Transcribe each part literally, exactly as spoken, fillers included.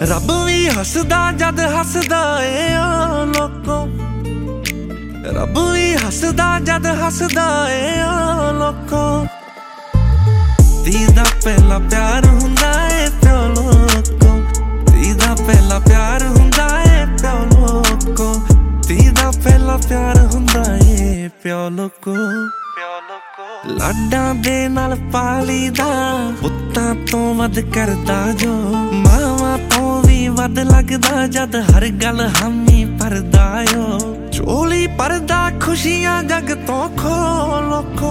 ਰੱਬ ਵੀ ਹੱਸਦਾ ਜਦ ਹੱਸਦਾ ਏ ਆ ਲੋਕੋ, ਰੱਬ ਵੀ ਹੱਸਦਾ ਜਦ ਹੱਸਦਾ ਏ ਆ ਲੋਕੋ। ਧੀ ਦਾ ਪਹਿਲਾ ਪਿਆਰ ਹੁੰਦਾ ਏ ਪਿਓ ਲੋਕੋ, ਧੀ ਦਾ ਪਹਿਲਾ ਪਿਆਰ ਹੁੰਦਾ ਏ ਪਿਓ ਲੋਕੋ, ਧੀ ਦਾ ਪਹਿਲਾ ਪਿਆਰ ਹੁੰਦਾ ਏ ਪਿਓ ਲੋਕੋ। ਲਾਡਾਂ ਦੇ ਨਾਲ ਪਾਲੀ ਦਾ ਪੁੱਤਾਂ ਤੋਂ ਵੱਧ ਕਰਦਾ ਜੋ, ਮਾਵਾਂ ਤੋਂ ਵੀ ਵੱਧ ਲੱਗਦਾ ਜਦ ਹਰ ਗੱਲ ਹਾਮੀ ਭਰਦਾ ਓ। ਝੋਲੀ ਭਰਦਾ ਖੁਸ਼ੀਆਂ ਜਗ ਤੋਂ ਖੋ ਲੋਕੋ,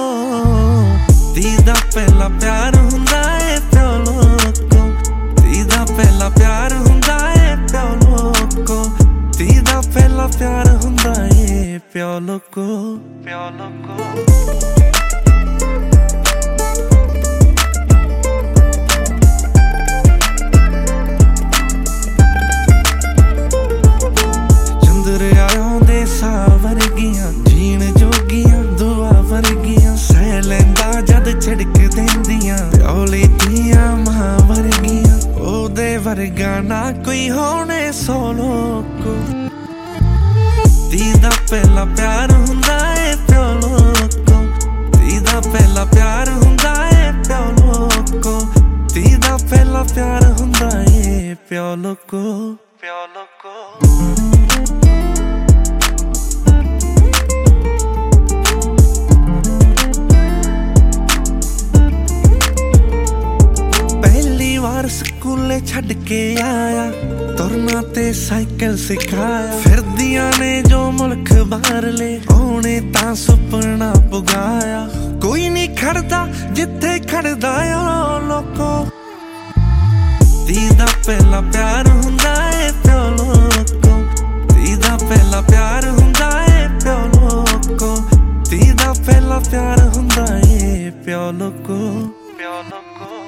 ਧੀ ਦਾ ਪਹਿਲਾ ਪਿਆਰ ਹੁੰਦਾ ਏ ਪਿਓ ਲੋਕੋ, ਧੀ ਦਾ ਪਹਿਲਾ ਪਿਆਰ ਹੁੰਦਾ ਏ ਪਿਓ ਲੋਕੋ, ਧੀ ਦਾ ਪਹਿਲਾ ਪਿਆਰ ਹੁੰਦਾ ਏ ਪਿਓ ਲੋਕੋ, ਪਿਓ ਲੋਕੋ। ਵਰਗੀਆਂ ਜੀਣ ਜੋਗੀਆਂ ਦੁਆ ਵਰਗੀਆਂ ਸਹਿ ਲੈਂਦਾ ਜਦ ਛਿੜਕ ਦਿੰਦੀਆਂ, ਪਿਓ ਲਈ ਧੀਆਂ ਮਾਂ ਵਰਗੀਆਂ ਉਹਦੇ ਵਰਗਾ ਨਾ ਕੋਈ ਹੋਣੇ ਸੋ ਲੋਕੋ। ਧੀ ਦਾ ਪਹਿਲਾ ਪਿਆਰ ਹੁੰਦਾ ਏ ਪਿਓ ਲੋਕੋ, ਧੀ ਦਾ ਪਹਿਲਾ ਪਿਆਰ ਹੁੰਦਾ ਏ ਪਿਓ ਲੋਕੋ, ਧੀ ਦਾ ਪਹਿਲਾ ਪਿਆਰ ਹੁੰਦਾ ਏ ਪਿਓ ਲੋਕੋ, ਪਿਓ ਲੋਕੋ। ਸਕੂਲੇ ਛੱਡ ਕੇ ਆਇਆ ਤੁਰਨਾ ਤੇ ਸਾਈਕਲ ਸਿਖਾਇਆ, ਫਿਰਦੀਆਂ ਨੇ ਜੋ ਮੁਲਕ ਬਾਹਰਲੇ ਉਹਨੇ ਤਾਂ ਸੁਪਨਾ ਪੁਗਾਇਆ। ਕੋਈ ਨੀ ਖੜਦਾ ਜਿੱਥੇ ਖੜਦਾ ਓ ਲੋਕੋ, ਧੀ ਦਾ ਪਹਿਲਾ ਪਿਆਰ ਹੁੰਦਾ ਏ ਪਿਓ ਲੋਕੋ, ਧੀ ਦਾ ਪਹਿਲਾ ਪਿਆਰ ਹੁੰਦਾ ਏ ਪਿਓ ਲੋਕੋ, ਧੀ ਦਾ ਪਹਿਲਾ ਪਿਆਰ ਹੁੰਦਾ ਏ ਪਿਓ ਲੋਕੋ, ਪਿਓ ਲੋਕੋ।